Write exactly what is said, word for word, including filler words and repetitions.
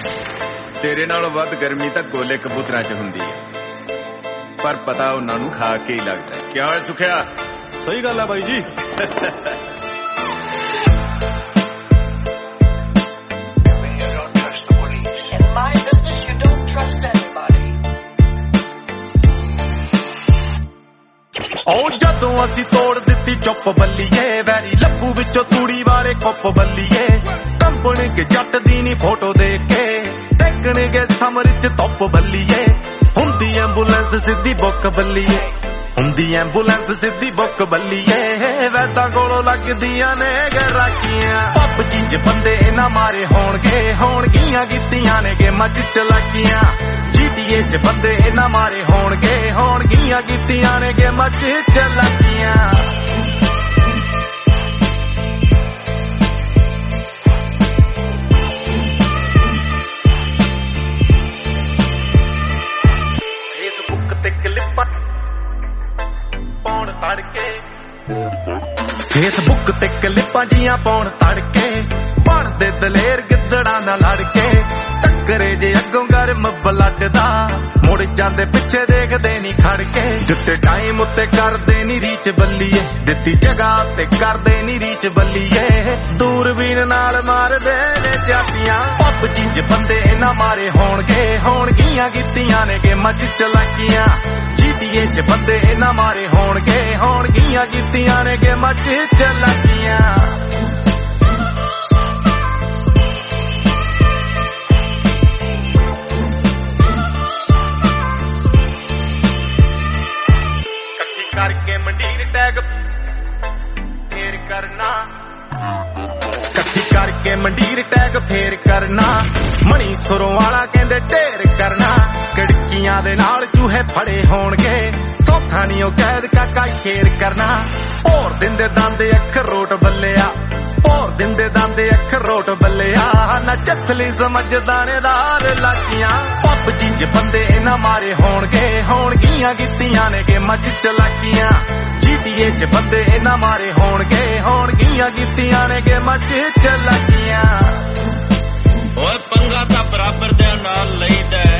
तेरे नालों वध गर्मी तां गोले कबूतरां च हुंदी है, पर पता उन्हां नूं खा के ही लगदा है। क्या है सुखिया? सही गल है भाई जी। ओ जदों असी तोड़ दिती चुप बल्लीए, वैरी लब्बू विचों तूड़ी वाले कुप बल्लीए, कंपन के जट दी नी फोटो देख के सेकण के समर च धुप बल्लीए, हुंदी एंबूलेंस सिद्धी बुक बल्लीए, हुंदी एंबूलेंस सिद्धी बुक बल्लीए, वैदा कोलों लगदियां ने गराकियां। पब चीज बंदे ना मारे होणगे, होणगियां कीतियां ने गेमां च चलाकियां। जीटीए च बंदे ना मारे होणगे, होणगियां कीतियां ने गेमां च चलाकियां। फेसबुक ते क्लिपां पाउण तड़के, फेसबुक ते क्लिपां जियां पाउण तड़के, बनदे दलेर गिद्दड़ां नाल लड़के, टक्करे जे अग्गों गर्म ब्लड दा, मुड़ जांदे पिछे देखदे नी खड़के, जिते टाइम उत्ते करदे नी रीच बल्लीए, दित्ती जगह ते करदे नी रीच बल्लीए, दूरबीन नाल मारदे ने चाटियां। पब चीज बंदे ना मारे होणगे, होणगियां कीतियां ने गेमां च चलाकियां। जीटीए च बंदे ना मारे होणगे, होणगियां कीतियां ने गेमां च चलाकियां। करके मंडीर टैग फेर करना, कट्ठी करके मंडीर टैग फेर करना, मणी सुरों वाला कहंदे ढेर करना, कड़कियां दे नाल चूहे फड़े होणगे, सौखा नी ओ कैद काका शेर करना। भोर दिंदे दांदे अखर रोट बल्लेआ, भोर दिंदे दांदे अखर रोट बल्लेआ, ना चथली समझ दानेदार लाचियां। पब चीज बंदे ना मारे होणगे, होणगियां कीतियां ने गेमां च चलाकियां। जीटीए च बंदे ना मारे होणगे, होणगियां कीतियां ने गेमां च चलाकियां। ओए पंगा तां बराबर दे नाल लईदा